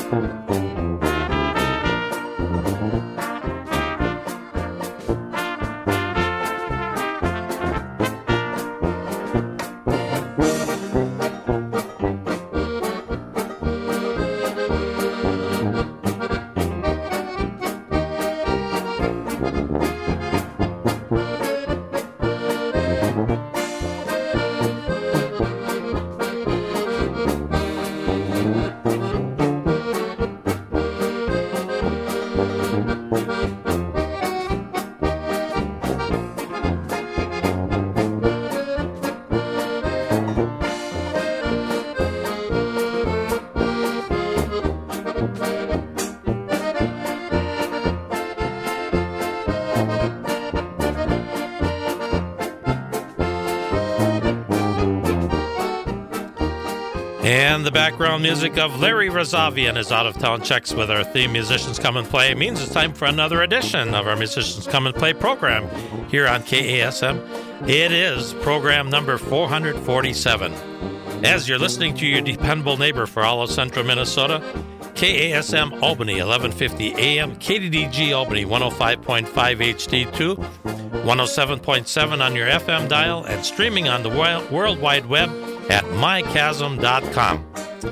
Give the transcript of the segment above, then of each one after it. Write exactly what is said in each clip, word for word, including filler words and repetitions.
And the background music of Larry Razavi and his out-of-town checks with our theme Musicians Come and Play means it's time for another edition of our Musicians Come and Play program here on K A S M. It is program number four hundred forty-seven. As you're listening to your dependable neighbor for all of central Minnesota, K A S M Albany, eleven fifty A M, K D D G Albany, one oh five point five H D two, one oh seven point seven on your F M dial, and streaming on the World Wide Web at my chasm dot com.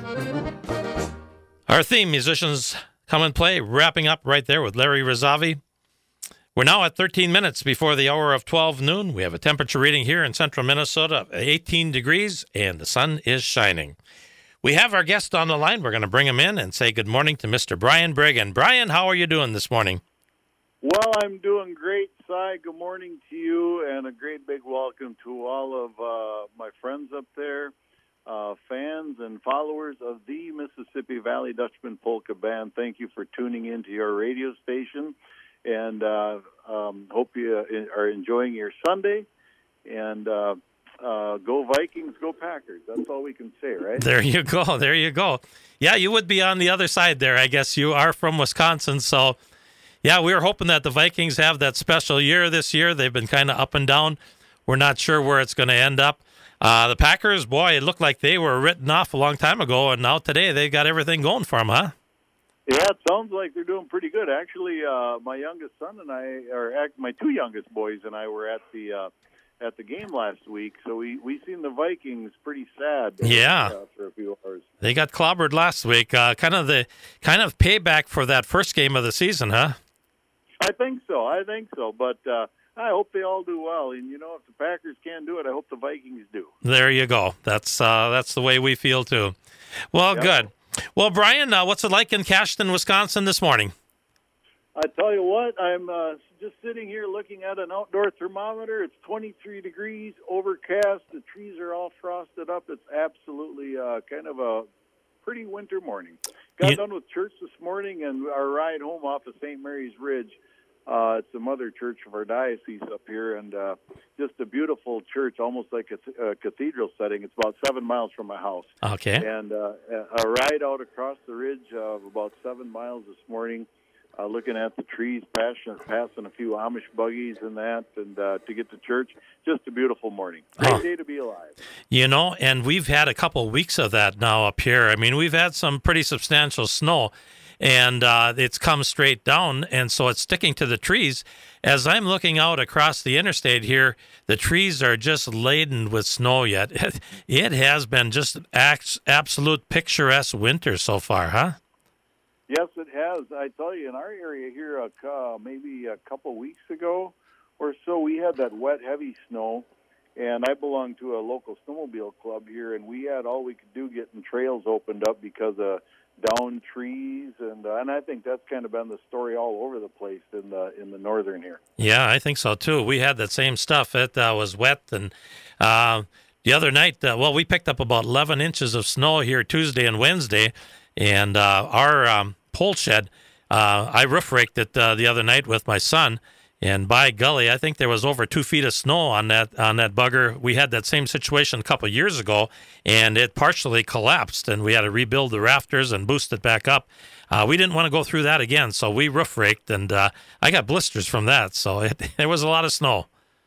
Our theme, Musicians Come and Play, wrapping up right there with Larry Razavi. We're now at thirteen minutes before the hour of twelve noon. We have a temperature reading here in central Minnesota of eighteen degrees, and the sun is shining. We have our guest on the line. We're going to bring him in and say good morning to Mister Brian Brigham. Brian, how are you doing this morning? Well, I'm doing great, Cy. Good morning to you, and a great big welcome to all of uh, my friends up there, uh, fans and followers of the Mississippi Valley Dutchman Polka Band. Thank you for tuning into your radio station, and uh, um, hope you are enjoying your Sunday. And uh, uh, go Vikings, go Packers. That's all we can say, right? There you go. There you go. Yeah, you would be on the other side there. I guess you are from Wisconsin, so... Yeah, we were hoping that the Vikings have that special year this year. They've been kind of up and down. We're not sure where it's going to end up. Uh, the Packers, boy, it looked like they were written off a long time ago, and now today they got everything going for them, huh? Yeah, it sounds like they're doing pretty good. Actually, uh, my youngest son and I, or my two youngest boys and I, were at the uh, at the game last week, so we we seen the Vikings pretty sad. Yeah, uh, for a few hours. They got clobbered last week. Uh, kind of the kind of payback for that first game of the season, huh? I think so. I think so. But uh, I hope they all do well. And, you know, if the Packers can't do it, I hope the Vikings do. There you go. That's uh, that's the way we feel, too. Well, yep. Good. Well, Brian, uh, what's it like in Cashton, Wisconsin this morning? I tell you what, I'm uh, just sitting here looking at an outdoor thermometer. It's twenty-three degrees, overcast. The trees are all frosted up. It's absolutely uh, kind of a pretty winter morning. Got you... done with church this morning, and our ride home off of Saint Mary's Ridge. Uh, it's the mother church of our diocese up here, and uh, just a beautiful church, almost like a, a cathedral setting. It's about seven miles from my house. Okay. And uh, a ride out across the ridge of about seven miles this morning, uh, looking at the trees, passing, passing a few Amish buggies and that, and uh, to get to church. Just a beautiful morning. Great oh. day to be alive. You know, and we've had a couple of weeks of that now up here. I mean, we've had some pretty substantial snow. And uh, it's come straight down, and so it's sticking to the trees. As I'm looking out across the interstate here, the trees are just laden with snow yet. It, it has been just an absolute picturesque winter so far, huh? Yes, it has. I tell you, in our area here, uh, maybe a couple weeks ago or so, we had that wet, heavy snow, and I belong to a local snowmobile club here, and we had all we could do getting trails opened up because of down trees, and uh, and I think that's kind of been the story all over the place in the in the northern here. Yeah, I think so too. We had that same stuff. It uh, was wet, and uh, the other night, uh, well, we picked up about eleven inches of snow here Tuesday and Wednesday, and uh, our um, pole shed, uh, I roof raked it uh, the other night with my son. And by golly, I think there was over two feet of snow on that on that bugger. We had that same situation a couple of years ago, and it partially collapsed, and we had to rebuild the rafters and boost it back up. Uh, we didn't want to go through that again, so we roof raked, and uh, I got blisters from that. So it, there was a lot of snow.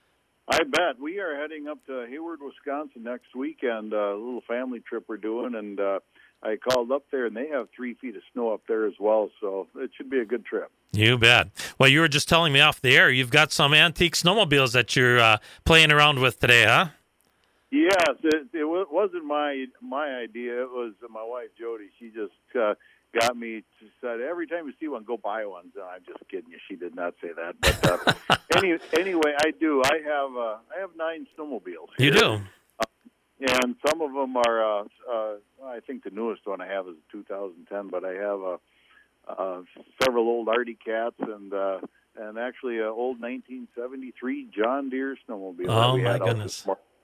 I bet. We are heading up to Hayward, Wisconsin next weekend, uh, a little family trip we're doing, and uh, I called up there, and they have three feet of snow up there as well, so it should be a good trip. You bet. Well, you were just telling me off the air, you've got some antique snowmobiles that you're uh, playing around with today, huh? Yes, it, it wasn't my my idea. It was my wife, Jody. She just uh, got me to said, every time you see one, go buy one. So I'm just kidding you. She did not say that. But uh, any, anyway, I do. I have uh, I have nine snowmobiles. You here. do? Uh, and some of them are, uh, uh, I think the newest one I have is two thousand ten, but I have uh, uh, several old Artie Cats and uh, and actually an old nineteen seventy-three John Deere snowmobile. Oh, we my had goodness.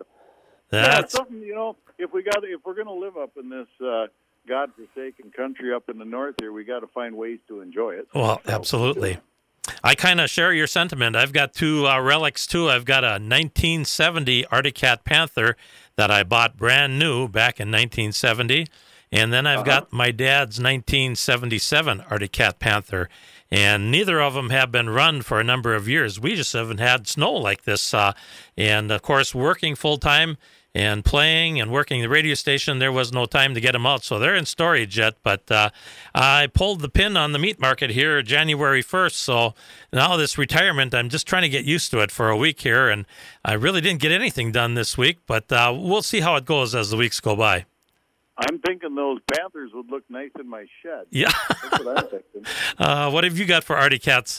That's yeah, something, you know, if we got if we're going to live up in this uh, godforsaken country up in the north here, we got to find ways to enjoy it. Well, so, absolutely. I kind of share your sentiment. I've got two uh, relics, too. I've got a nineteen seventy Artie Cat Panther that I bought brand new back in nineteen seventy. And then I've uh-huh. got my dad's nineteen seventy-seven Artie Cat Panther. And neither of them have been run for a number of years. We just haven't had snow like this. Uh, and, of course, working full-time and playing and working the radio station, there was no time to get them out. So they're in storage yet. But uh, I pulled the pin on the meat market here January first. So now this retirement, I'm just trying to get used to it for a week here. And I really didn't get anything done this week. But uh, we'll see how it goes as the weeks go by. I'm thinking those Panthers would look nice in my shed. Yeah. That's what I'm thinking. Uh, what have you got for Artie Cats?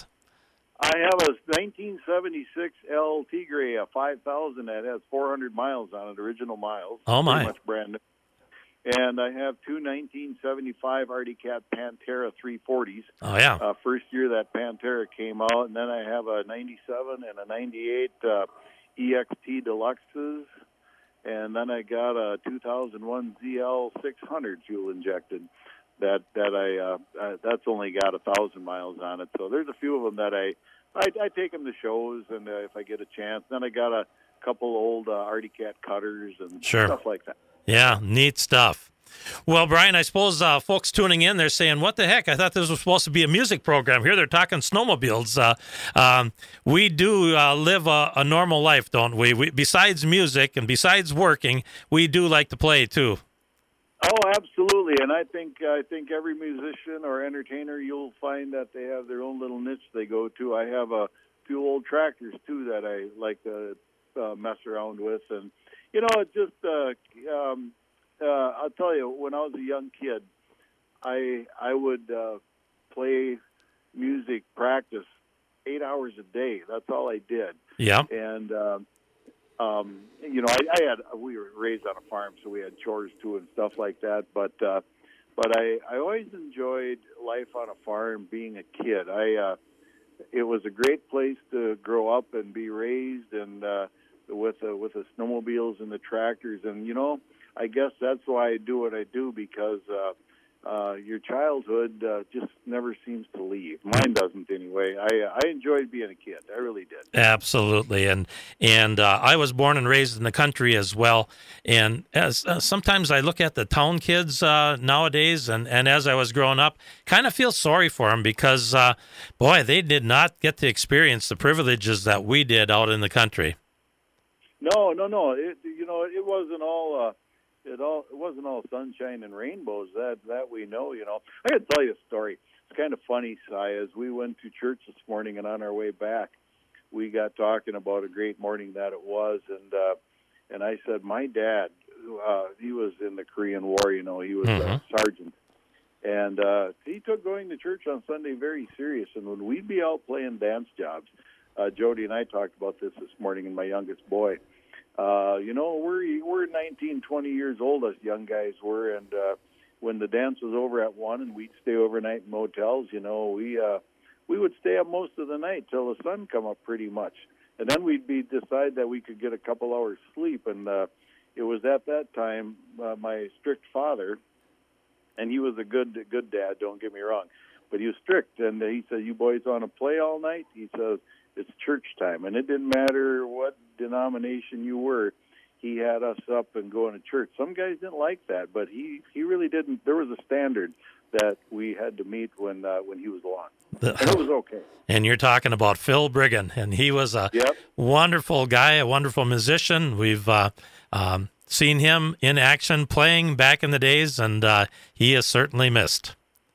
I have a nineteen seventy-six L Tigre, a five thousand that has four hundred miles on it, original miles. Oh, my. Pretty much brand new. And I have two nineteen seventy-five Artie Cat Pantera three forties. Oh, yeah. Uh, first year that Pantera came out. And then I have a ninety-seven and a ninety-eight uh, E X T Deluxes. And then I got a two thousand one Z L six hundred fuel injected. That that I uh, uh, that's only got a thousand miles on it. So there's a few of them that I I, I take them to shows, and uh, if I get a chance, then I got a couple old uh, Artie Cat cutters and sure. stuff like that. Yeah, neat stuff. Well, Brian, I suppose uh, folks tuning in, they're saying, what the heck? I thought this was supposed to be a music program. Here they're talking snowmobiles. Uh, um, we do uh, live a, a normal life, don't we? we? Besides music and besides working, we do like to play, too. Oh, absolutely. And I think I think every musician or entertainer, you'll find that they have their own little niche they go to. I have a few old tractors, too, that I like to uh, mess around with. And, you know, it just... Uh, um, Uh, I'll tell you, when I was a young kid, I I would uh, play music practice eight hours a day. That's all I did. Yeah. And um, um, you know, I, I had we were raised on a farm, so we had chores too and stuff like that. But uh, but I I always enjoyed life on a farm, being a kid. I uh, it was a great place to grow up and be raised, and uh, with uh, with the snowmobiles and the tractors, and you know. I guess that's why I do what I do, because uh, uh, your childhood uh, just never seems to leave. Mine doesn't anyway. I I enjoyed being a kid. I really did. Absolutely. And and uh, I was born and raised in the country as well. And as uh, sometimes I look at the town kids uh, nowadays, and, and as I was growing up, kind of feel sorry for them because, uh, boy, they did not get to experience the privileges that we did out in the country. No, no, no. It, you know, it wasn't all... Uh, It all it wasn't all sunshine and rainbows. That that we know, you know. I got to tell you a story. It's kind of funny, Si. As we went to church this morning, and on our way back, we got talking about a great morning that it was, and uh, and I said, my dad, uh, he was in the Korean War. You know, he was mm-hmm. a sergeant, and uh, he took going to church on Sunday very serious. And when we'd be out playing dance jobs, uh, Jody and I talked about this this morning, and my youngest boy. Uh, you know, we're we're nineteen, twenty years old, us young guys were, and uh, when the dance was over at one and we'd stay overnight in motels, you know, we uh, we would stay up most of the night till the sun come up pretty much. And then we'd be decide that we could get a couple hours sleep. And uh, it was at that time uh, my strict father, and he was a good good dad, don't get me wrong, but he was strict. And he said, you boys want to play all night? He says, it's church time. And it didn't matter what denomination you were, he had us up and going to church. Some guys didn't like that, but he, he really didn't. There was a standard that we had to meet when uh, when he was along. And it was okay. And you're talking about Phil Brigham, and he was a yep. wonderful guy, a wonderful musician. We've uh, um, seen him in action playing back in the days, and uh, he is certainly missed.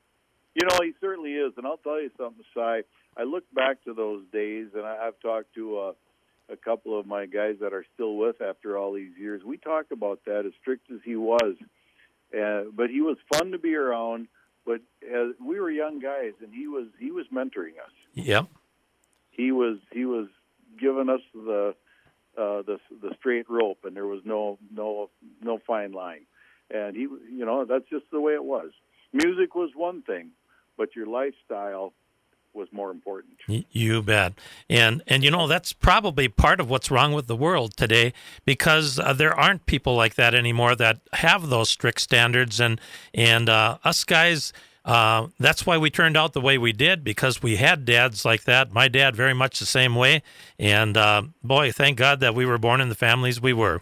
You know, he certainly is, and I'll tell you something, Si. I look back to those days, and I, I've talked to uh, a couple of my guys that are still with after all these years. We talk about that, as strict as he was. Uh, but he was fun to be around, but uh, we were young guys, and he was he was mentoring us. Yep. He was he was giving us the uh, the the straight rope, and there was no no no fine line. And he, you know, that's just the way it was. Music was one thing, but your lifestyle was more important. You bet. And, and you know, that's probably part of what's wrong with the world today, because uh, there aren't people like that anymore that have those strict standards. And, and uh, us guys, uh, that's why we turned out the way we did, because we had dads like that. My dad very much the same way. And, uh, boy, thank God that we were born in the families we were.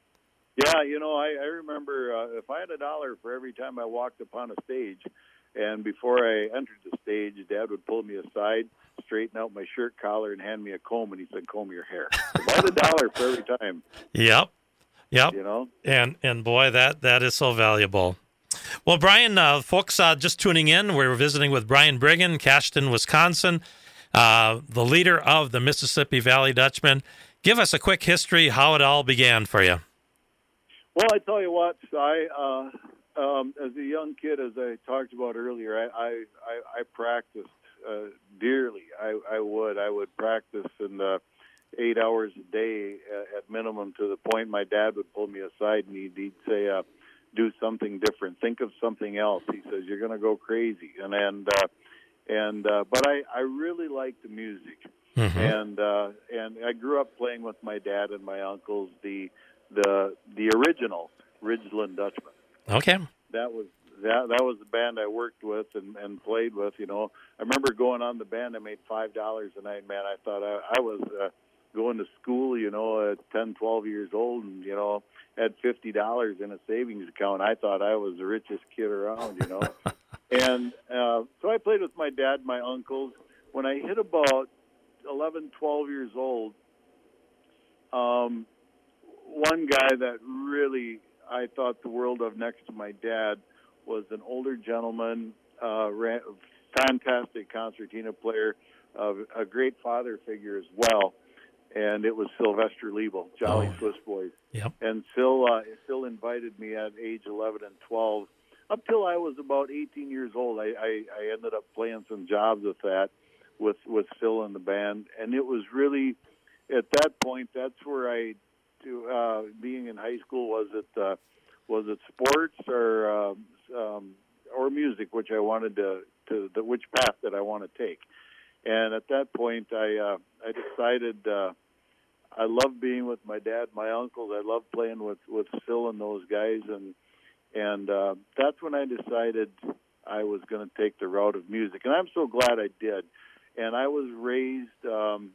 Yeah, you know, I, I remember uh, if I had a dollar for every time I walked upon a stage, and before I entered the stage, Dad would pull me aside, straighten out my shirt collar, and hand me a comb, and he said, "Comb your hair." If I had a dollar for every time. Yep, yep. You know, and and boy, that that is so valuable. Well, Brian, uh, folks, uh, just tuning in, we're visiting with Brian Brigham, Cashton, Wisconsin, uh, the leader of the Mississippi Valley Dutchmen. Give us a quick history how it all began for you. Well, I tell you what, I. Uh, Um, as a young kid, as I talked about earlier, I I, I, I practiced uh, dearly. I, I would I would practice in the eight hours a day at, at minimum, to the point my dad would pull me aside and he'd, he'd say, uh, "Do something different. Think of something else." He says, "You're going to go crazy." And and uh, and uh, but I, I really liked the music, mm-hmm. and uh, and I grew up playing with my dad and my uncles the the the original Ridgeland Dutchmen. Okay. That was that that was the band I worked with and, and played with. You know, I remember going on the band. I made five dollars a night. Man, I thought I, I was uh, going to school. You know, at ten, twelve years old, and you know, had fifty dollars in a savings account. I thought I was the richest kid around. You know, and uh, so I played with my dad, and my uncles. When I hit about eleven, twelve years old, um, one guy that really I thought the world of next to my dad was an older gentleman, uh, ran, fantastic concertina player, uh, a great father figure as well, and it was Sylvester Liebel, Jolly oh. Swiss Boys. Yep. And Phil, uh, Phil invited me at age eleven and twelve. Up till I was about eighteen years old, I, I, I ended up playing some jobs with that, with, with Phil and the band, and it was really, at that point, that's where I To, uh, being in high school, was it uh, was it sports or uh, um, or music, which I wanted to, to the which path that I want to take. And at that point, I uh, I decided uh, I love being with my dad, my uncles. I love playing with, with Phil and those guys, and and uh, that's when I decided I was going to take the route of music. And I'm so glad I did. And I was raised um,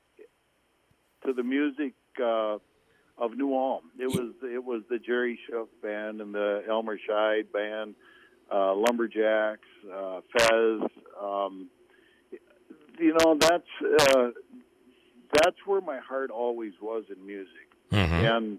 to the music Uh, of New Ulm. It was it was the Jerry Schuff band and the Elmer Scheid band, uh, Lumberjacks, uh, Fez. Um, you know, that's uh, that's where my heart always was in music, mm-hmm. and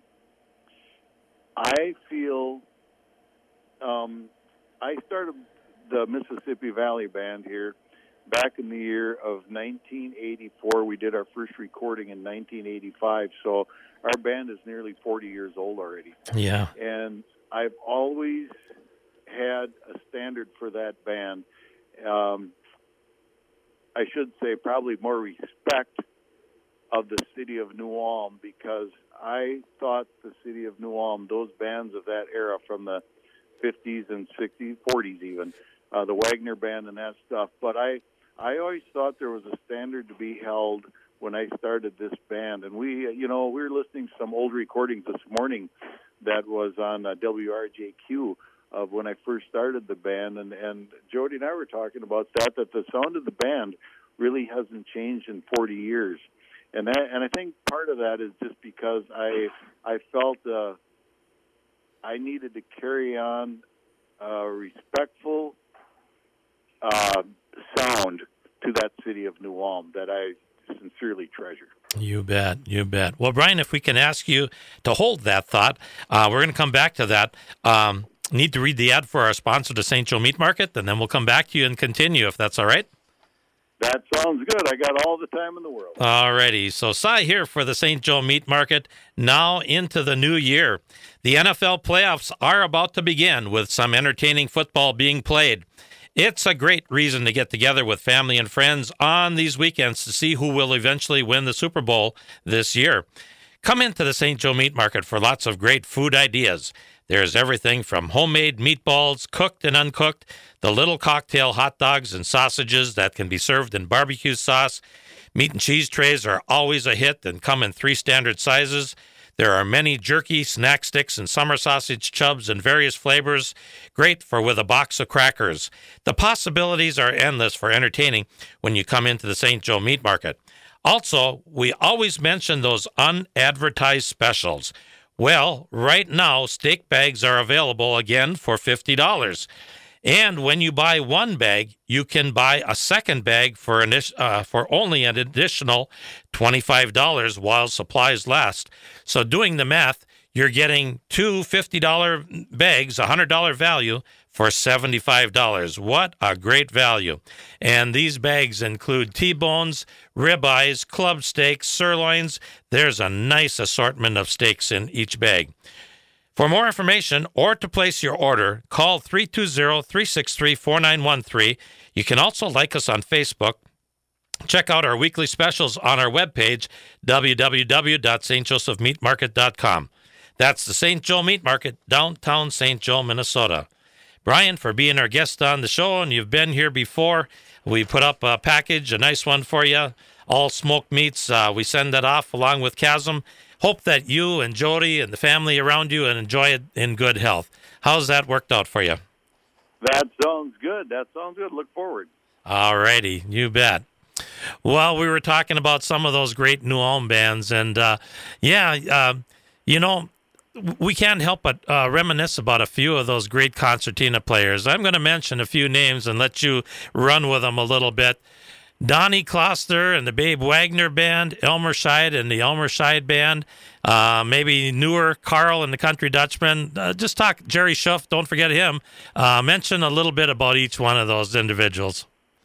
I feel um, I started the Mississippi Valley Band here back in the year of nineteen eighty-four. We did our first recording in nineteen eighty-five, so our band is nearly forty years old already. Yeah. And I've always had a standard for that band. Um, I should say probably more respect of the city of New Ulm, because I thought the city of New Ulm, those bands of that era from the fifties and sixties, forties even, uh, the Wagner Band and that stuff, but I I always thought there was a standard to be held when I started this band. And we, you know, we were listening to some old recordings this morning that was on uh, W R J Q of when I first started the band. And, and Jody and I were talking about that, that the sound of the band really hasn't changed in forty years. And that, and I think part of that is just because I, I felt uh, I needed to carry on a respectful uh, sound to that city of New Ulm that I sincerely treasure. You bet. You bet. Well, Brian, if we can ask you to hold that thought, uh, we're going to come back to that. Um, need to read the ad for our sponsor, the Saint Joe Meat Market, and then we'll come back to you and continue, if that's all right. That sounds good. I got all the time in the world. All righty. So, Cy here for the Saint Joe Meat Market, now into the new year. The N F L playoffs are about to begin with some entertaining football being played. It's a great reason to get together with family and friends on these weekends to see who will eventually win the Super Bowl this year. Come into the Saint Joe Meat Market for lots of great food ideas. There's everything from homemade meatballs, cooked and uncooked, the little cocktail hot dogs and sausages that can be served in barbecue sauce. Meat and cheese trays are always a hit and come in three standard sizes. There are many jerky, snack sticks, and summer sausage chubs in various flavors, great for with a box of crackers. The possibilities are endless for entertaining when you come into the Saint Joe Meat Market. Also, we always mention those unadvertised specials. Well, right now, steak bags are available again for fifty dollars. And when you buy one bag, you can buy a second bag for an, uh, for only an additional twenty-five dollars while supplies last. So doing the math, you're getting two fifty dollars bags, one hundred dollars value for seventy-five dollars. What a great value. And these bags include T-bones, ribeyes, club steaks, sirloins. There's a nice assortment of steaks in each bag. For more information or to place your order, call three two zero, three six three, four nine one three. You can also like us on Facebook. Check out our weekly specials on our webpage, w w w dot st joseph meat market dot com. That's the Saint Joe Meat Market, downtown Saint Joe, Minnesota. Brian, for being our guest on the show, and you've been here before. We put up a package, a nice one for you, all smoked meats. Uh, we send that off along with Chasm. Hope that you and Jody and the family around you and enjoy it in good health. How's that worked out for you? That sounds good. That sounds good. Look forward. All righty. You bet. Well, we were talking about some of those great New Ulm bands, and uh, yeah, uh, you know, we can't help but uh, reminisce about a few of those great concertina players. I'm going to mention a few names and let you run with them a little bit. Donnie Kloster and the Babe Wagner Band, Elmer Scheid and the Elmer Scheid Band, uh, maybe newer Carl and the Country Dutchman. Uh, just talk Jerry Schuff, don't forget him. Uh, mention a little bit about each one of those individuals.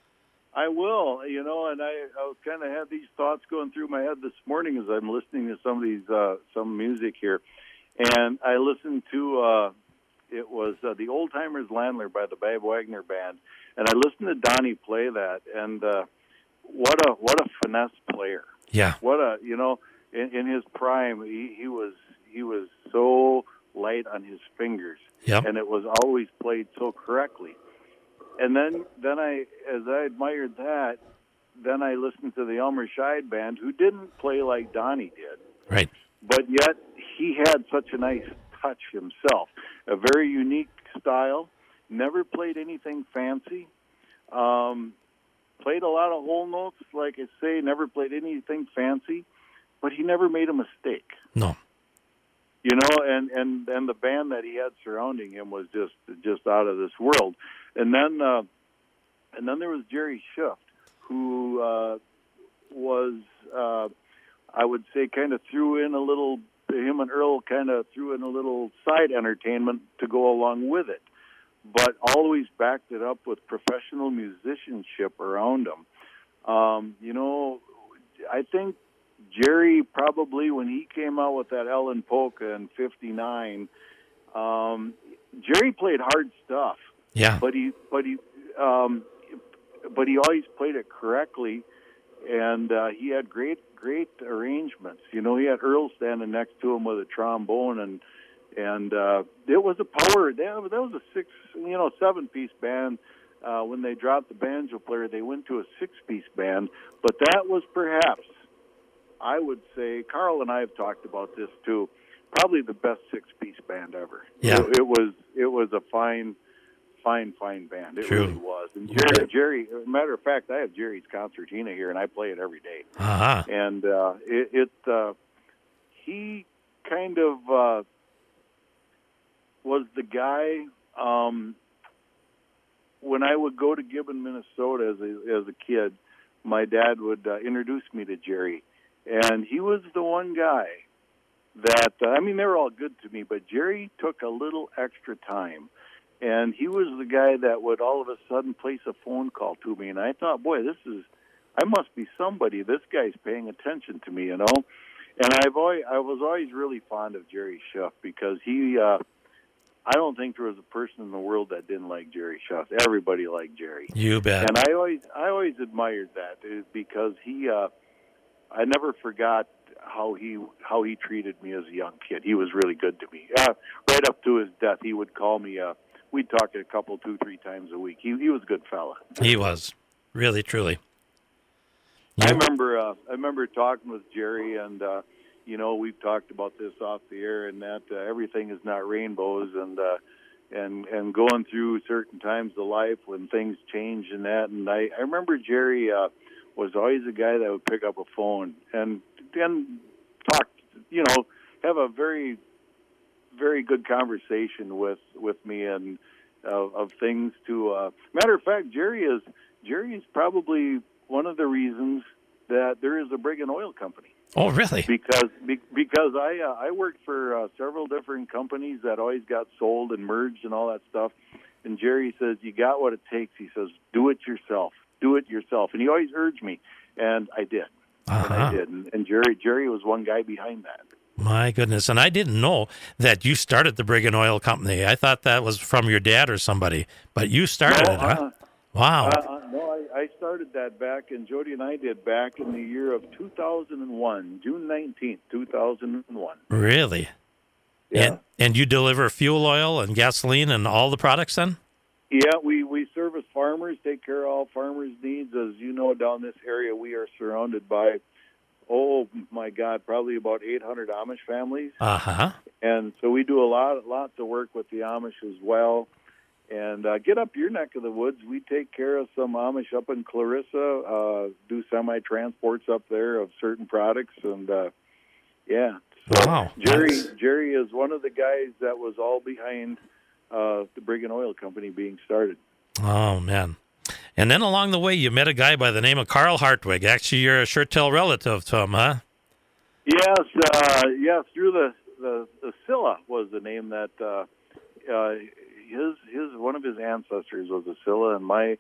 I will, you know, and I, I was kind of had these thoughts going through my head this morning as I'm listening to some of these, uh, some music here. And I listened to, uh, it was uh, the Old Timers Landler by the Babe Wagner Band. And I listened to Donnie play that, and uh, what a what a finesse player! Yeah, what a you know in, in his prime he, he was he was so light on his fingers, yep. and it was always played so correctly. And then then I as I admired that, then I listened to the Elmer Scheid Band, who didn't play like Donnie did, right? But yet he had such a nice touch himself, a very unique style. Never played anything fancy. Um, played a lot of whole notes, like I say. Never played anything fancy, but he never made a mistake. No. You know, and, and, and the band that he had surrounding him was just just out of this world. And then uh, and then there was Jerry Schuff, who uh, was uh, I would say kind of threw in a little. Him and Earl kind of threw in a little side entertainment to go along with it, but always backed it up with professional musicianship around him. Um, you know, I think Jerry probably, when he came out with that Ellen Polka in fifty-nine, um, Jerry played hard stuff. Yeah. But he, but he, um, but he always played it correctly, and uh, he had great, great arrangements. You know, he had Earl standing next to him with a trombone, and and uh, it was a power. That was a six, you know, seven-piece band. Uh, when they dropped the banjo player, they went to a six-piece band. But that was perhaps, I would say, Carl and I have talked about this too, probably the best six-piece band ever. Yeah. It, it was it was a fine, fine, fine band. It True. really was. And Jerry, Jerry, as a matter of fact, I have Jerry's concertina here, and I play it every day. Uh-huh. And uh, it, it uh, he kind of uh, was the guy. Um, when I would go to Gibbon, Minnesota, as a as a kid, my dad would uh, introduce me to Jerry, and he was the one guy that uh, I mean, they were all good to me, but Jerry took a little extra time, and he was the guy that would all of a sudden place a phone call to me, and I thought, boy, this is I must be somebody. This guy's paying attention to me, you know. And I've always, I was always really fond of Jerry Schuff because he. Uh, I don't think there was a person in the world that didn't like Jerry Schuff. Everybody liked Jerry. You bet. And I always, I always admired that because he. Uh, I never forgot how he how he treated me as a young kid. He was really good to me. Uh, right up to his death, he would call me. Uh, we'd talk a couple, two, three times a week. He he was a good fella. He was, really, truly. I remember uh, I remember talking with Jerry, and uh, you know, we've talked about this off the air, and that uh, everything is not rainbows, and uh, and and going through certain times of life when things change and that. And I, I remember Jerry uh, was always a guy that would pick up a phone and and talk, you know, have a very very good conversation with with me and uh, of things. To uh, matter of fact, Jerry is Jerry is probably one of the reasons that there is a Brigham Oil Company. Oh, really? Because be, because I uh, I worked for uh, several different companies that always got sold and merged and all that stuff. And Jerry says, you got what it takes. He says, do it yourself. Do it yourself. And he always urged me, and I did. Uh-huh. And I did. And, and Jerry Jerry was one guy behind that. My goodness. And I didn't know that you started the Brigham Oil Company. I thought that was from your dad or somebody. But you started no, it, huh? Uh, Wow. Uh, no, I, I started that back, and Jody and I did back in the year of two thousand one, June nineteenth, two thousand one. Really? Yeah. And, and you deliver fuel oil and gasoline and all the products then? Yeah, we, we service farmers, take care of all farmers' needs. As you know, down this area, we are surrounded by, oh, my God, probably about eight hundred Amish families. Uh-huh. And so we do a lot, lots of work with the Amish as well. And uh, get up your neck of the woods. We take care of some Amish up in Clarissa, uh, do semi-transports up there of certain products. And, uh, yeah. So Wow. Jerry That's... Jerry is one of the guys that was all behind uh, the Brigham Oil Company being started. Oh, man. And then along the way, you met a guy by the name of Carl Hartwig. Actually, you're a Schertel relative to him, huh? Yes, uh, yeah, through the, the, the Scylla was the name that... Uh, uh, His his one of his ancestors was a Scylla, and my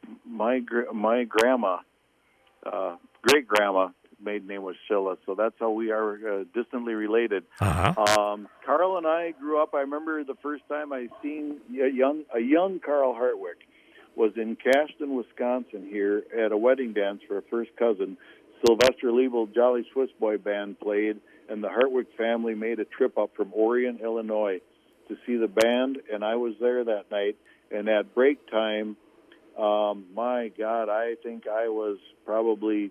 my my grandma, uh, great grandma, maiden name was Scylla. So that's how we are uh, distantly related. Uh-huh. Um, Carl and I grew up. I remember the first time I seen a young a young Carl Hartwig was in Cashton, Wisconsin, here at a wedding dance for a first cousin. Sylvester Liebel Jolly Swiss Boy Band played, and the Hartwig family made a trip up from Orion, Illinois, to see the band, and I was there that night. And at break time, um, my God, I think I was probably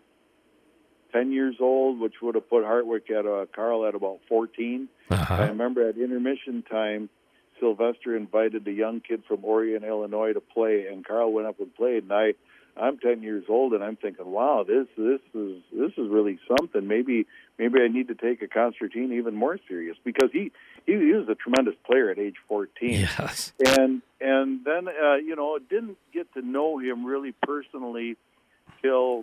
ten years old, which would have put Hartwig at uh, Carl at about fourteen. Uh-huh. I remember at intermission time, Sylvester invited a young kid from Orion, Illinois, to play, and Carl went up and played. And I, I'm ten years old, and I'm thinking, wow, this this is this is really something. Maybe maybe I need to take a concertina even more serious, because he. He, he was a tremendous player at age fourteen. Yes. And and then, uh, you know, didn't get to know him really personally till,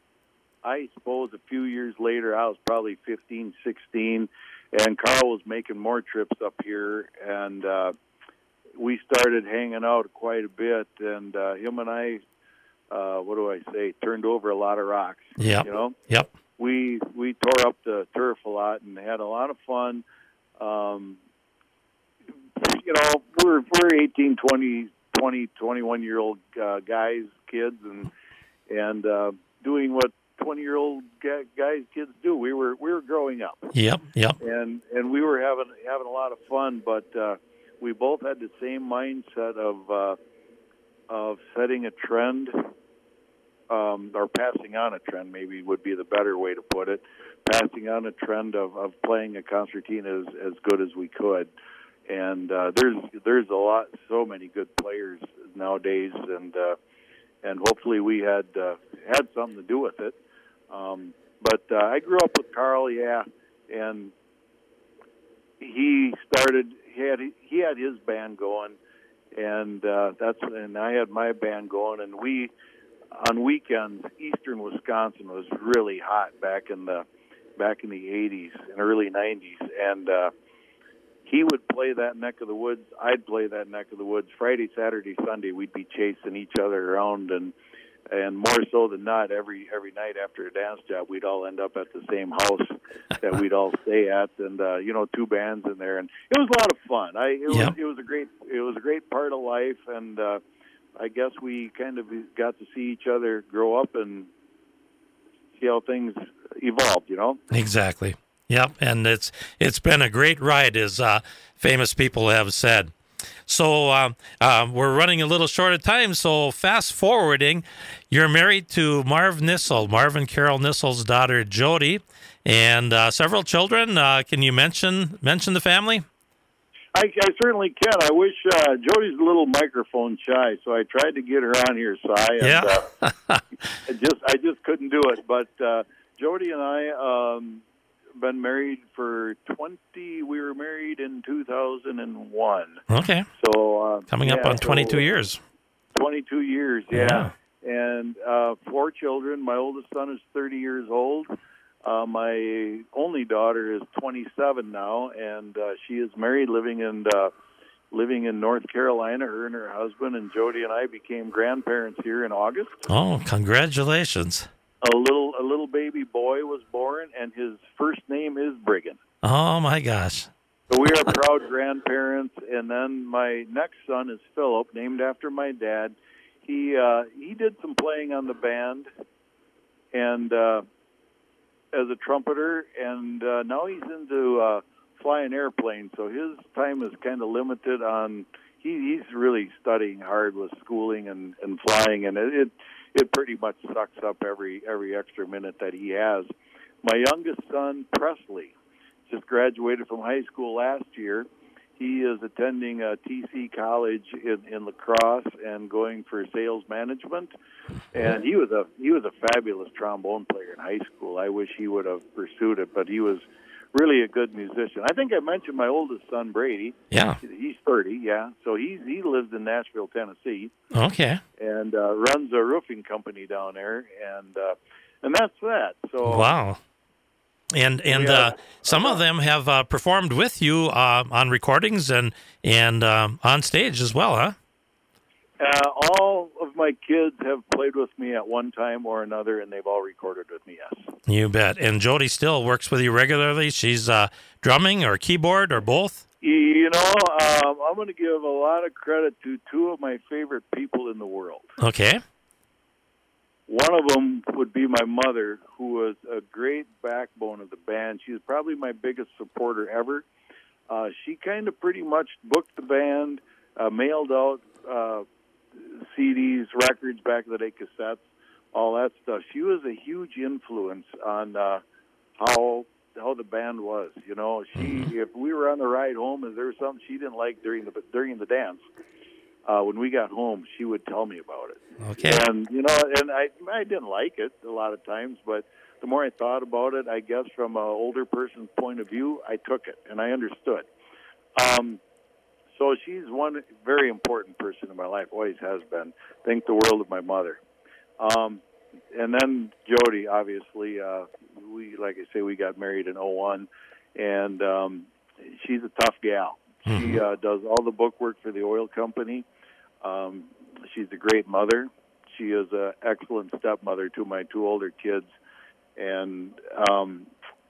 I suppose, a few years later. I was probably fifteen, sixteen, and Carl was making more trips up here, and uh, we started hanging out quite a bit, and uh, him and I, uh, what do I say, turned over a lot of rocks. Yep. You know? Yep. We, we tore up the turf a lot and had a lot of fun. Um, you know, we're we're eighteen, twenty, twenty, twenty-one-year-old uh, guys, kids, and and uh, doing what twenty-year-old guys, kids do. We were we were growing up. Yep, yep. And and we were having having a lot of fun, but uh, we both had the same mindset of uh, of setting a trend, um, or passing on a trend, maybe would be the better way to put it. Passing on a trend of, of playing a concertina as, as good as we could. And uh, there's there's a lot, so many good players nowadays, and uh, and hopefully we had uh, had something to do with it. Um, but uh, I grew up with Carl, yeah, and he started. He had he had his band going, and uh, that's and I had my band going, and we on weekends, eastern Wisconsin was really hot back in the back in the eighties and early nineties, and uh, he would play that neck of the woods. I'd play that neck of the woods. Friday, Saturday, Sunday, we'd be chasing each other around, and and more so than not, every every night after a dance job, we'd all end up at the same house that we'd all stay at, and uh, you know, two bands in there, and it was a lot of fun. I it yeah. was it was a great it was a great part of life, and uh, I guess we kind of got to see each other grow up and see how things evolved, you know? Exactly. Yep. And it's it's been a great ride, as uh, famous people have said. So uh, uh, we're running a little short of time. So fast forwarding, you're married to Marv Nissel, Marvin Carroll Nissel's daughter, Jody, and uh, several children. Uh, can you mention mention the family? I, I certainly can. I wish uh, Jody's a little microphone shy, so I tried to get her on here, Si. And, yeah. uh, I just I just couldn't do it. But uh, Jody and I um, been married for twenty. We were married in two thousand one. Okay. So uh, coming up yeah, on twenty-two so, years. twenty-two years, yeah. yeah. And uh, four children. My oldest son is thirty years old. Uh, my only daughter is twenty-seven now, and uh, she is married, living in uh, living in North Carolina. Her and her husband, and Jody and I became grandparents here in August. Oh, congratulations! A little a little baby boy was born, and his first name is Brigham. Oh my gosh! So we are proud grandparents. And then my next son is Philip, named after my dad. He uh, he did some playing on the band, and. Uh, as a trumpeter, and uh, now he's into uh, flying airplanes, so his time is kind of limited on, he, he's really studying hard with schooling and, and flying, and it, it it pretty much sucks up every every extra minute that he has. My youngest son, Presley, just graduated from high school last year. He is attending a T C college in, in La Crosse and going for sales management. And he was a he was a fabulous trombone player in high school. I wish he would have pursued it, but he was really a good musician. I think I mentioned my oldest son, Brady. Yeah, he's thirty. Yeah, so he's he lives in Nashville, Tennessee. Okay, and uh, runs a roofing company down there, and uh, and that's that. So wow. And and yeah. uh, some of them have uh, performed with you uh, on recordings and and um, on stage as well, huh? Uh, all of my kids have played with me at one time or another, and they've all recorded with me, yes. You bet. And Jody still works with you regularly? She's uh, drumming or keyboard or both? You know, um, I'm going to give a lot of credit to two of my favorite people in the world. Okay. One of them would be my mother, who was a great backbone of the band. She was probably my biggest supporter ever. Uh, she kind of pretty much booked the band, uh, mailed out uh, C Ds, records, back in the day, cassettes, all that stuff. She was a huge influence on uh, how how the band was. You know, she mm-hmm. if we were on the ride home and there was something she didn't like during the during the dance, uh, when we got home, she would tell me about it. Okay. And you know, and I I didn't like it a lot of times, but the more I thought about it, I guess from an older person's point of view, I took it and I understood. Um, so she's one very important person in my life, always has been. Think the world of my mother. Um, and then Jody, obviously, uh, we like I say, we got married in oh one, and um, she's a tough gal. Mm-hmm. She uh, does all the book work for the oil company. Um, she's a great mother. She is an excellent stepmother to my two older kids. And um,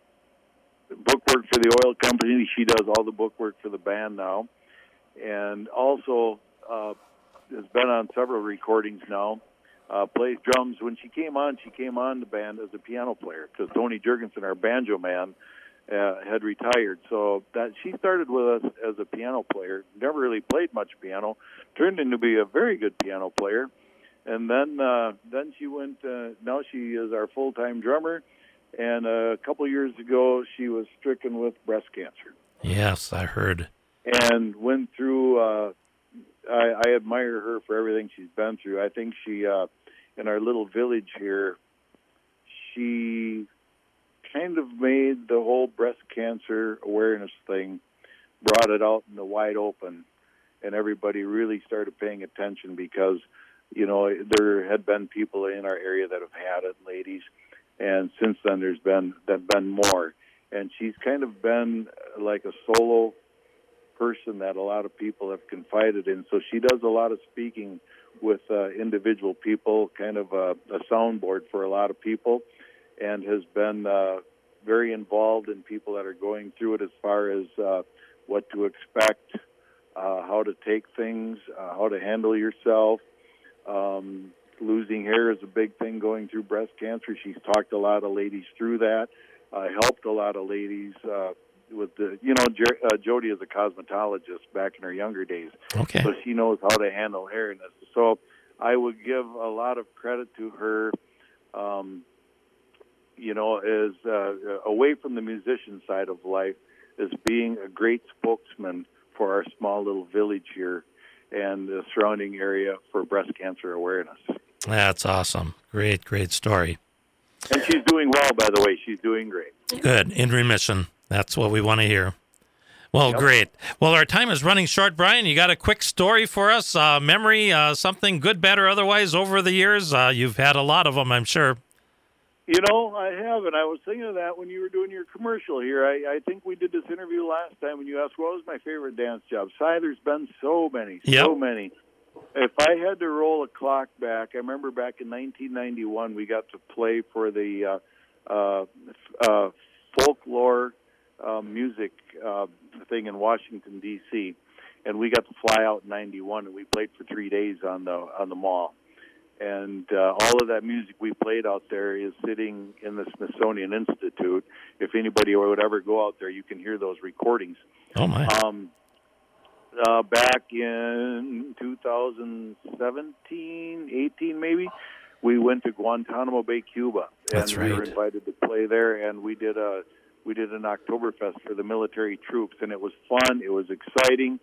book work for the oil company. She does all the book work for the band now. And also uh, has been on several recordings now. Uh, plays drums. When she came on, she came on the band as a piano player because Tony Jurgensen, our banjo man, uh, had retired. So that she started with us as a piano player. Never really played much piano. Turned into be a very good piano player. And then uh, then she went, uh, now she is our full-time drummer. And uh, a couple years ago, she was stricken with breast cancer. Yes, I heard. And went through, uh, I, I admire her for everything she's been through. I think she, uh, in our little village here, she kind of made the whole breast cancer awareness thing, brought it out in the wide open, and everybody really started paying attention because you know, there had been people in our area that have had it, ladies, and since then there's been there've been more. And she's kind of been like a solo person that a lot of people have confided in. So she does a lot of speaking with uh, individual people, kind of a, a soundboard for a lot of people, and has been uh, very involved in people that are going through it as far as uh, what to expect, uh, how to take things, uh, how to handle yourself. Um, losing hair is a big thing going through breast cancer. She's talked a lot of ladies through that, uh, helped a lot of ladies uh, with the, you know, Jer- uh, Jody is a cosmetologist back in her younger days. Okay. So she knows how to handle hairness. So I would give a lot of credit to her, um, you know, as uh, away from the musician side of life, as being a great spokesman for our small little village here and the surrounding area for breast cancer awareness. That's awesome. Great, great story. And she's doing well, by the way. She's doing great. Good. In remission. That's what we want to hear. Well, yep. Great. Well, our time is running short, Brian. You got a quick story for us? Uh, memory, uh, something good, bad, or otherwise over the years? Uh, you've had a lot of them, I'm sure. You know, I have, and I was thinking of that when you were doing your commercial here. I, I think we did this interview last time when you asked what was my favorite dance job. Si, there's been so many, so yep. many. If I had to roll a clock back, I remember back in nineteen ninety-one we got to play for the uh, uh, uh, folklore uh, music uh, thing in Washington, D C, and we got to fly out in ninety-one, and we played for three days on the on the mall. And uh, all of that music we played out there is sitting in the Smithsonian Institute. If anybody would ever go out there, you can hear those recordings. Oh, my. Um, uh, back in two thousand seventeen, eighteen maybe, we went to Guantanamo Bay, Cuba. And That's right. we were invited to play there, and we did a we did an Oktoberfest for the military troops, and it was fun. It was exciting.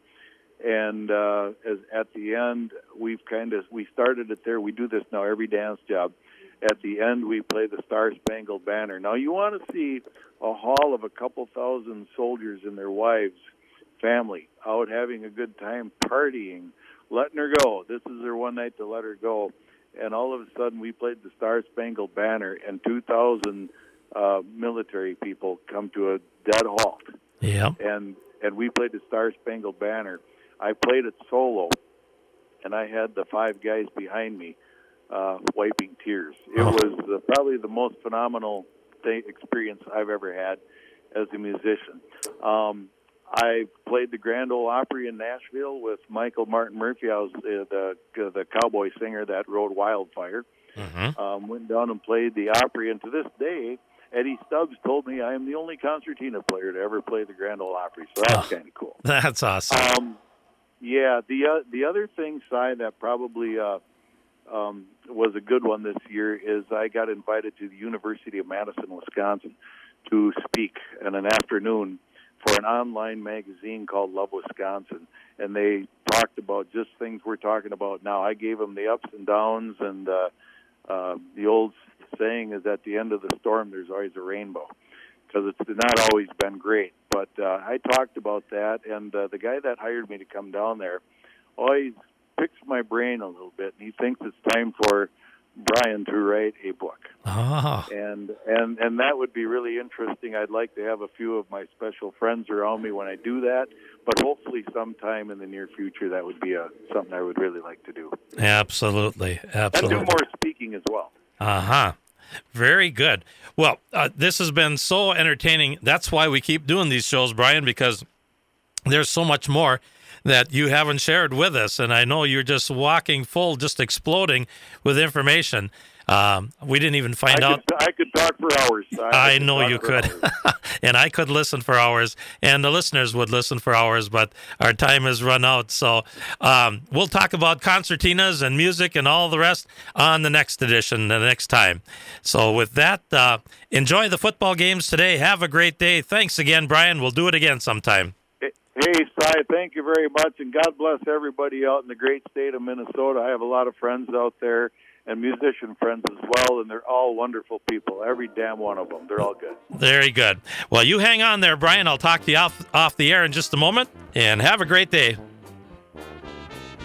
And uh, as at the end, we've kind of we started it there. We do this now every dance job. At the end, we play the Star Spangled Banner. Now, you want to see a hall of a couple thousand soldiers and their wives, family, out having a good time, partying, letting her go. This is their one night to let her go. And all of a sudden, we played the Star Spangled Banner, and two thousand uh, military people come to a dead halt. Yeah. And and we played the Star Spangled Banner. I played it solo, and I had the five guys behind me uh, wiping tears. It oh. was uh, probably the most phenomenal thing, experience I've ever had as a musician. Um, I played the Grand Ole Opry in Nashville with Michael Martin Murphy. I was uh, the the cowboy singer that wrote Wildfire. Mm-hmm. Um, went down and played the Opry, and to this day, Eddie Stubbs told me I am the only concertina player to ever play the Grand Ole Opry, so that's oh, kind of cool. That's awesome. Um, yeah, the uh, the other thing, Si, that probably uh, um, was a good one this year is I got invited to the University of Madison, Wisconsin, to speak in an afternoon for an online magazine called Love Wisconsin, and they talked about just things we're talking about now. I gave them the ups and downs, and uh, uh, the old saying is at the end of the storm there's always a rainbow, because it's not always been great. But uh, I talked about that, and uh, the guy that hired me to come down there always picks my brain a little bit, and he thinks it's time for Brian to write a book. Oh. And, and, and that would be really interesting. I'd like to have a few of my special friends around me when I do that, but hopefully sometime in the near future that would be a, something I would really like to do. Absolutely, absolutely. And do more speaking as well. Uh-huh. Very good. Well, uh, this has been so entertaining. That's why we keep doing these shows, Brian, because there's so much more that you haven't shared with us. And I know you're just walking full, just exploding with information. Um, we didn't even find I out. Could, I could talk for hours. I, I know you could. And I could listen for hours, and the listeners would listen for hours, but our time has run out. So um, we'll talk about concertinas and music and all the rest on the next edition, the next time. So with that, uh, enjoy the football games today. Have a great day. Thanks again, Brian. We'll do it again sometime. Hey, Si, thank you very much, and God bless everybody out in the great state of Minnesota. I have a lot of friends out there, and musician friends as well, and they're all wonderful people. Every damn one of them. They're all good. Very good. Well, you hang on there, Brian. I'll talk to you off, off the air in just a moment, and have a great day.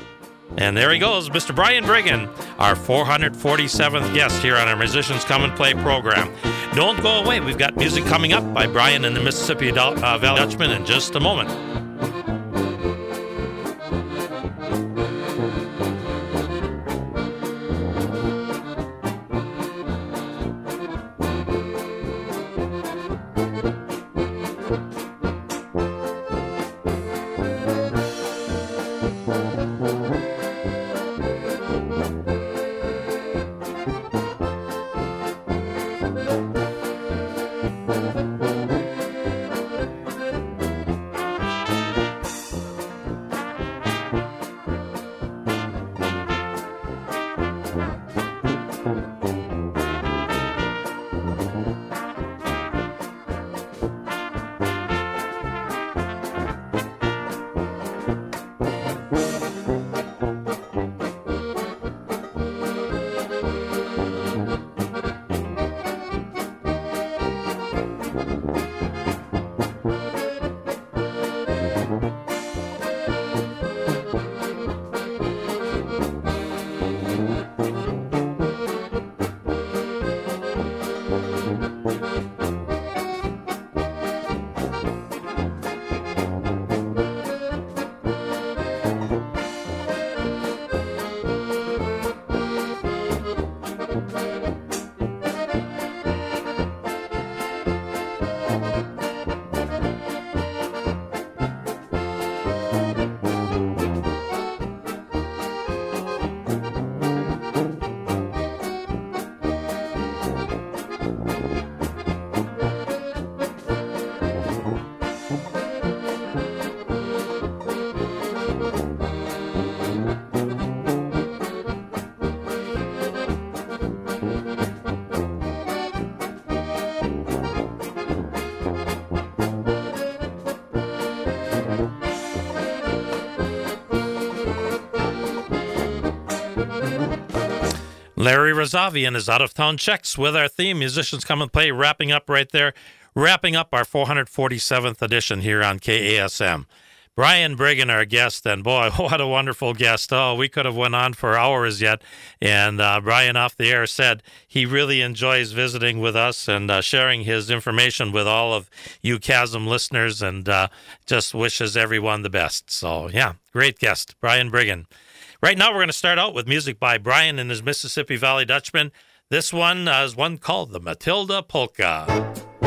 And there he goes, Mister Brian Brigham, our four hundred forty-seventh guest here on our Musicians Come and Play program. Don't go away. We've got music coming up by Brian and the Mississippi uh, Valley Dutchman in just a moment. Larry Rosavian is Out of Town Checks with our theme, Musicians Come and Play, wrapping up right there, wrapping up our four hundred forty-seventh edition here on K A S M. Brian Brigham, our guest, and boy, what a wonderful guest. Oh, we could have went on for hours yet, and uh, Brian off the air said he really enjoys visiting with us and uh, sharing his information with all of you Chasm listeners, and uh, just wishes everyone the best. So, yeah, great guest, Brian Brigham. Right now, we're going to start out with music by Brian and his Mississippi Valley Dutchman. This one uh, is one called the Matilda Polka.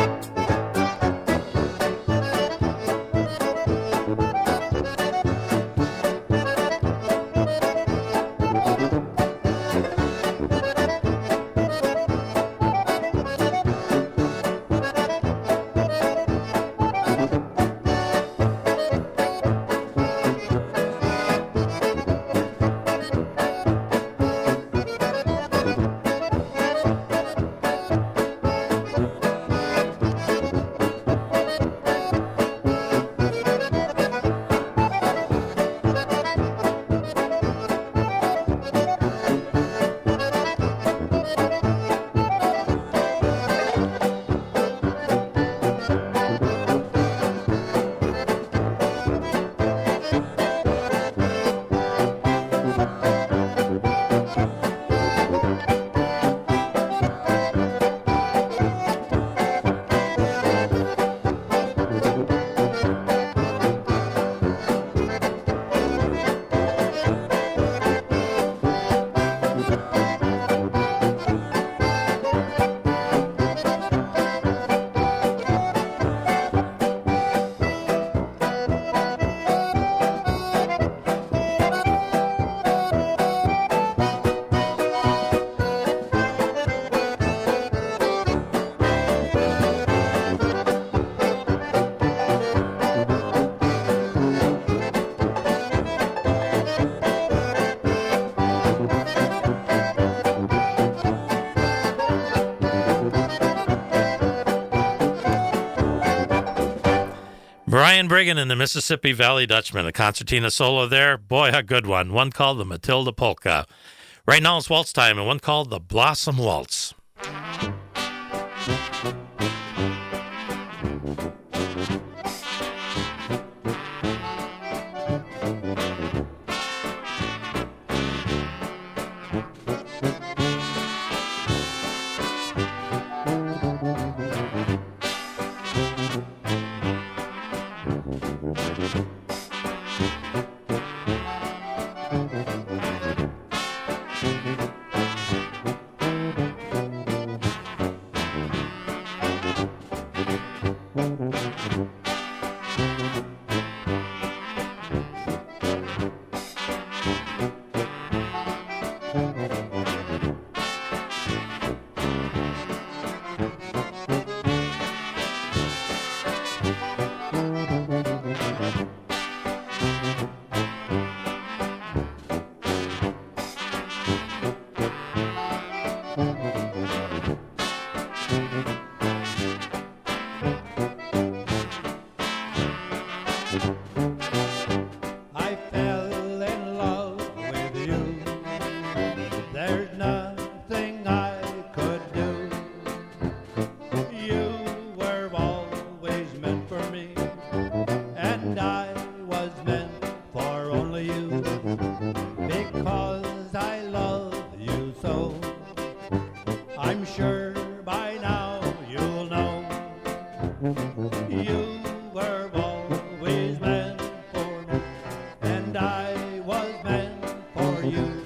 Brian Brigham and the Mississippi Valley Dutchman, a concertina solo there. Boy, a good one. One called the Matilda Polka. Right now it's waltz time, and one called the Blossom Waltz. I'm sure by now you'll know you were always meant for me, and I was meant for you.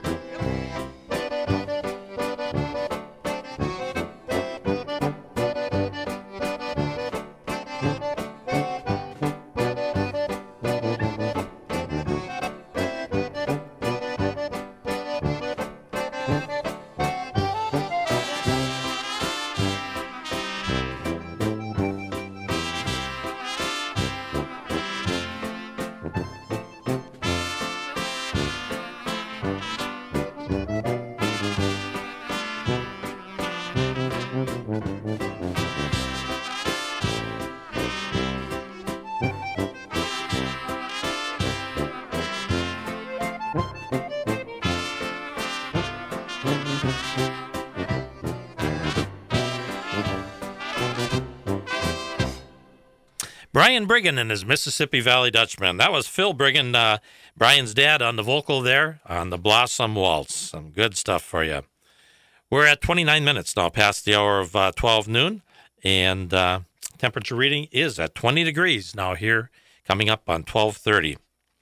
Brian Brigham and his Mississippi Valley Dutchman. That was Phil Brigham, uh, Brian's dad, on the vocal there on the Blossom Waltz. Some good stuff for you. We're at twenty-nine minutes now past the hour of uh, twelve noon, and uh, temperature reading is at twenty degrees now here, coming up on twelve thirty.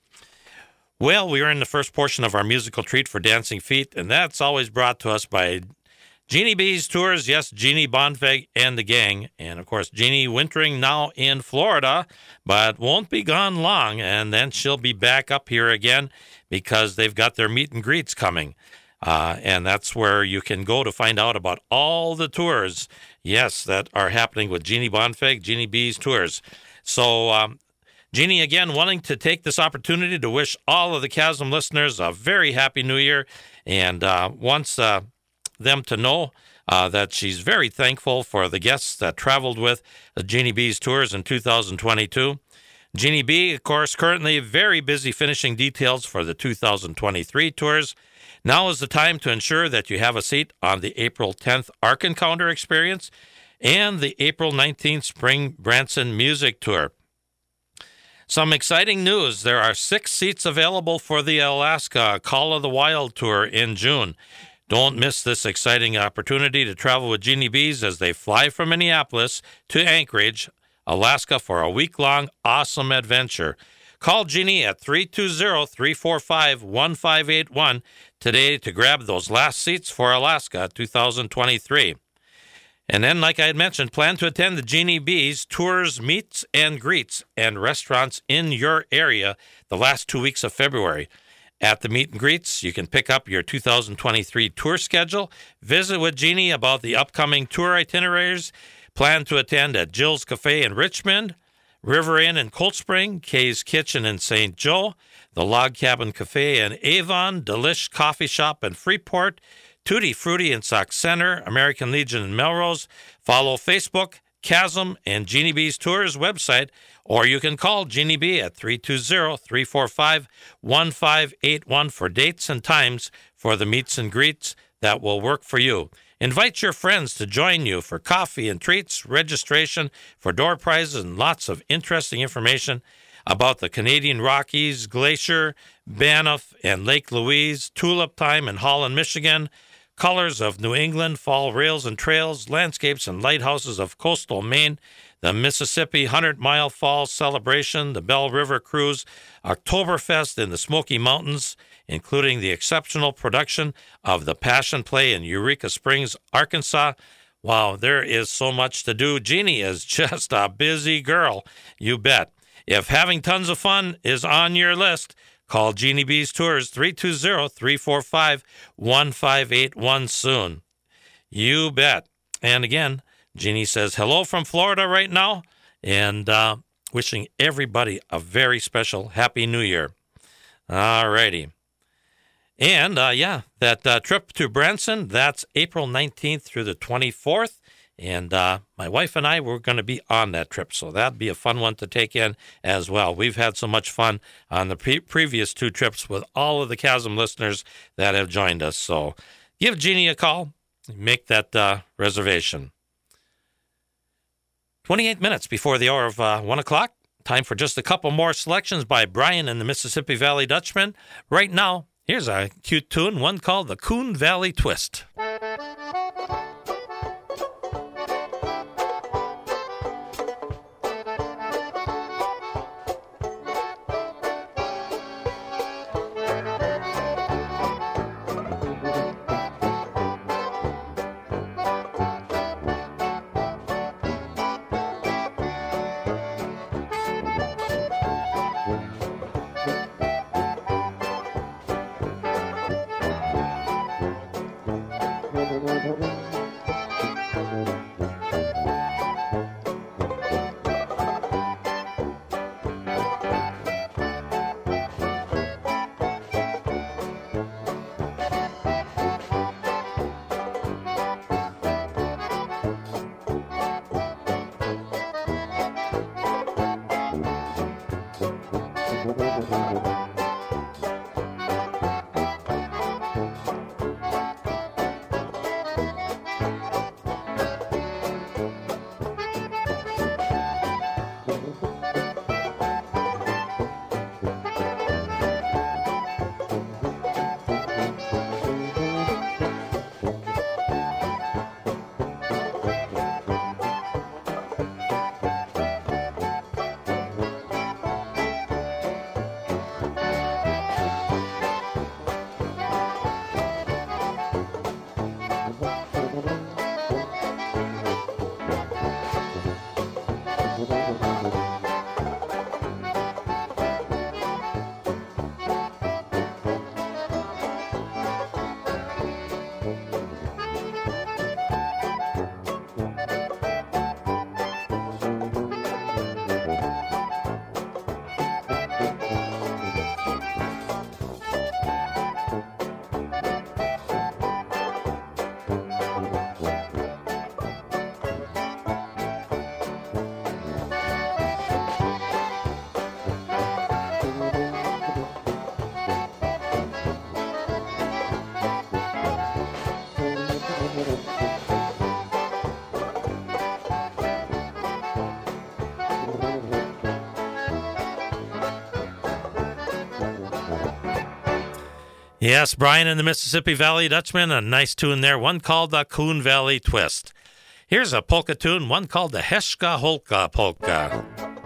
Well, we are in the first portion of our musical treat for Dancing Feet, and that's always brought to us by Jeannie B's Tours. Yes, Jeannie Bonfig and the gang. And, of course, Jeannie wintering now in Florida, but won't be gone long. And then she'll be back up here again because they've got their meet and greets coming. Uh, and that's where you can go to find out about all the tours, yes, that are happening with Jeannie Bonfig, Jeannie B's Tours. So, um, Jeannie, again, wanting to take this opportunity to wish all of the Chasm listeners a very happy New Year, and uh, wants uh, them to know uh, that she's very thankful for the guests that traveled with uh, Jeannie B's Tours in two thousand twenty-two. Jeannie B, of course, currently very busy finishing details for the two thousand twenty-three tours. Now is the time to ensure that you have a seat on the April tenth Ark Encounter Experience and the April nineteenth Spring Branson Music Tour. Some exciting news. There are six seats available for the Alaska Call of the Wild Tour in June. Don't miss this exciting opportunity to travel with Jeannie B's as they fly from Minneapolis to Anchorage, Alaska for a week-long awesome adventure. Call Jeannie at three two zero, three four five, one five eight one today to grab those last seats for Alaska two thousand twenty-three. And then, like I had mentioned, plan to attend the Jeannie B's Tours, Meets and Greets and restaurants in your area the last two weeks of February. At the Meet and Greets, you can pick up your two thousand twenty-three tour schedule, visit with Jeannie about the upcoming tour itineraries, plan to attend at Jill's Cafe in Richmond, River Inn in Cold Spring, Kay's Kitchen in Saint Joe, the Log Cabin Cafe in Avon, Delish Coffee Shop in Freeport, Tutti Frutti in Sauk Center, American Legion in Melrose. Follow Facebook, Chasm, and Jeannie B's Tours website, or you can call Jeannie B at three two zero, three four five, one five eight one for dates and times for the meets and greets that will work for you. Invite your friends to join you for coffee and treats, registration for door prizes, and lots of interesting information about the Canadian Rockies, Glacier, Banff, and Lake Louise, Tulip Time in Holland, Michigan, Colors of New England, Fall Rails and Trails, Landscapes and Lighthouses of Coastal Maine, the Mississippi Hundred Mile Falls Celebration, the Bell River Cruise, Oktoberfest in the Smoky Mountains, including the exceptional production of the Passion Play in Eureka Springs, Arkansas. Wow, there is so much to do. Jeannie is just a busy girl, you bet. If having tons of fun is on your list, call Jeannie B's Tours three two zero, three four five, one five eight one soon. You bet. And again, Jeannie says hello from Florida right now, and uh, wishing everybody a very special Happy New Year. All righty. And, uh, yeah, that uh, trip to Branson, that's April nineteenth through the twenty-fourth. And uh, my wife and I were going to be on that trip, so that'd be a fun one to take in as well. We've had so much fun on the pre- previous two trips with all of the Chasm listeners that have joined us. So give Jeannie a call, make that uh, reservation. twenty-eight minutes before the hour of uh, one o'clock. Time for just a couple more selections by Brian and the Mississippi Valley Dutchman. Right now, here's a cute tune, one called the Coon Valley Twist. Yes, Brian and the Mississippi Valley Dutchman, a nice tune there, one called the Coon Valley Twist. Here's a polka tune, one called the Heshka Holka Polka.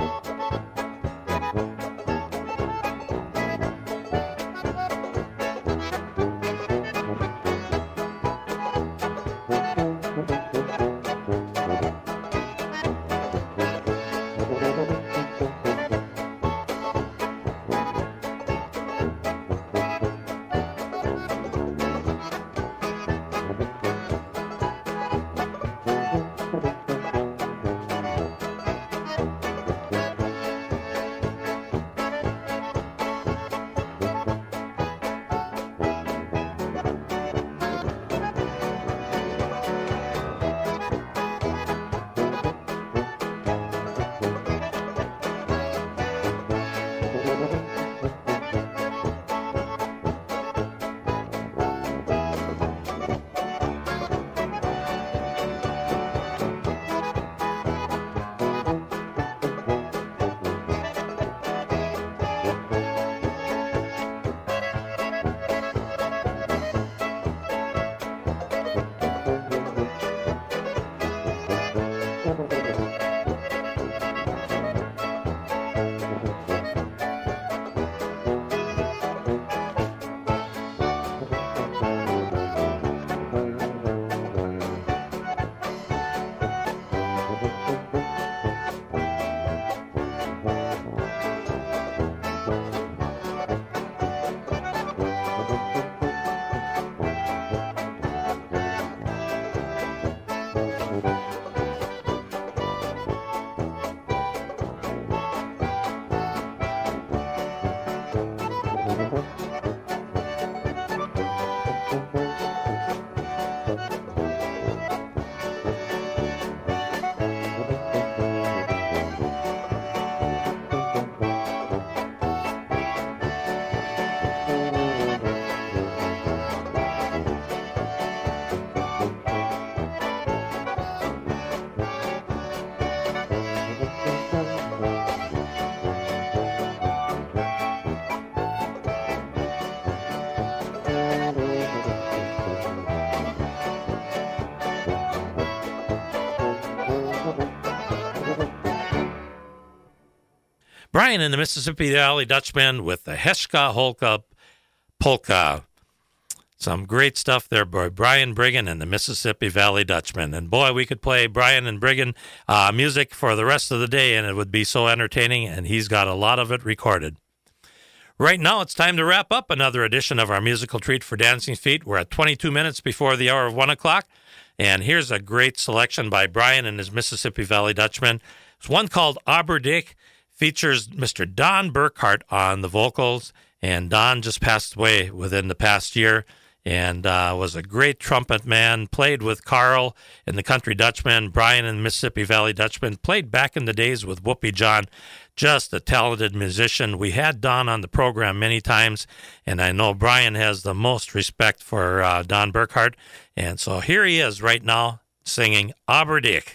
Brian and the Mississippi Valley Dutchman with the Heshka Holka Polka. Some great stuff there by Brian Brigham and the Mississippi Valley Dutchman. And boy, we could play Brian and Brigham uh, music for the rest of the day, and it would be so entertaining, and he's got a lot of it recorded. Right now, it's time to wrap up another edition of our musical treat for Dancing Feet. We're at twenty-two minutes before the hour of one o'clock, and here's a great selection by Brian and his Mississippi Valley Dutchman. It's one called Aberdick, features Mister Don Burkhart on the vocals, and Don just passed away within the past year, and uh, was a great trumpet man, played with Carl and the Country Dutchman. Brian and the Mississippi Valley Dutchman played back in the days with Whoopi John. just a talented musician. We had Don on the program many times, and I know Brian has the most respect for uh, Don Burkhart. And so here he is right now singing Aberdick.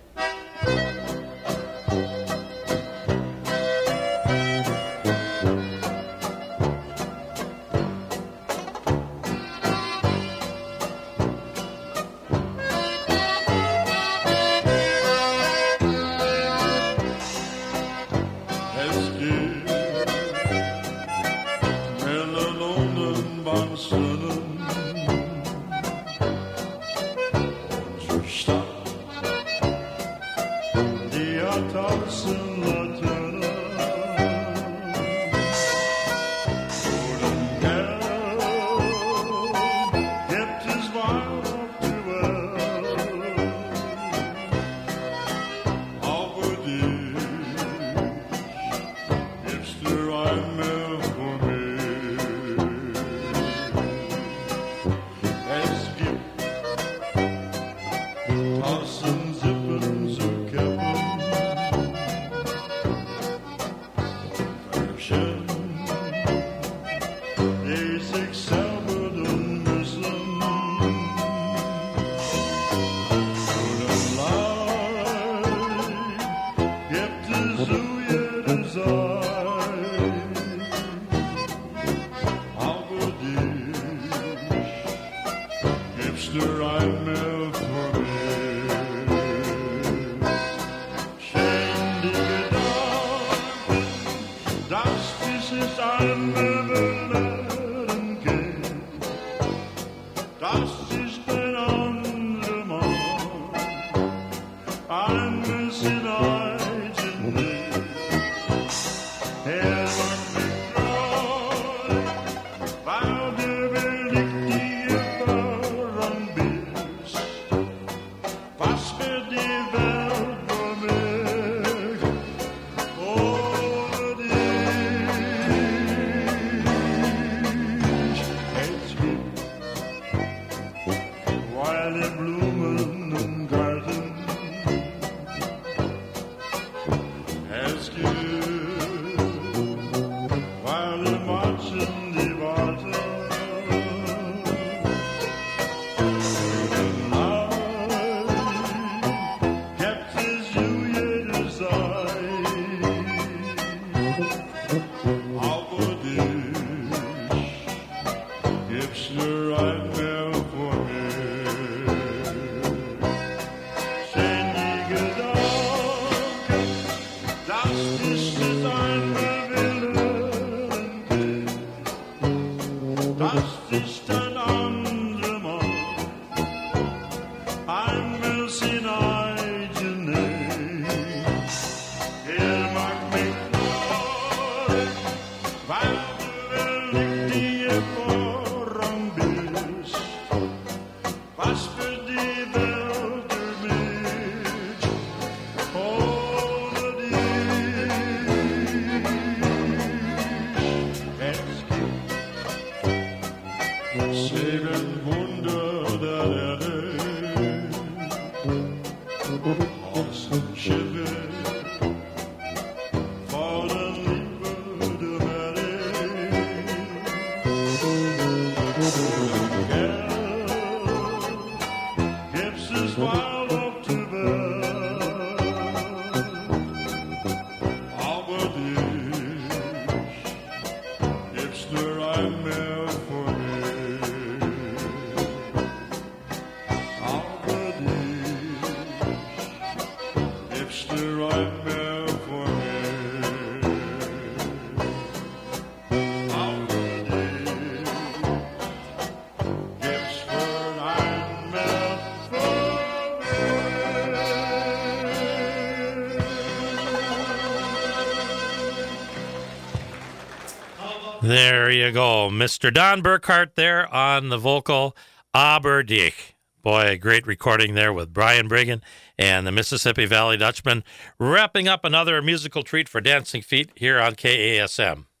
There you go. Mister Don Burkhart there on the vocal, Aberdick. Boy, a great recording there with Brian Brigham and the Mississippi Valley Dutchman, wrapping up another musical treat for Dancing Feet here on K A S M.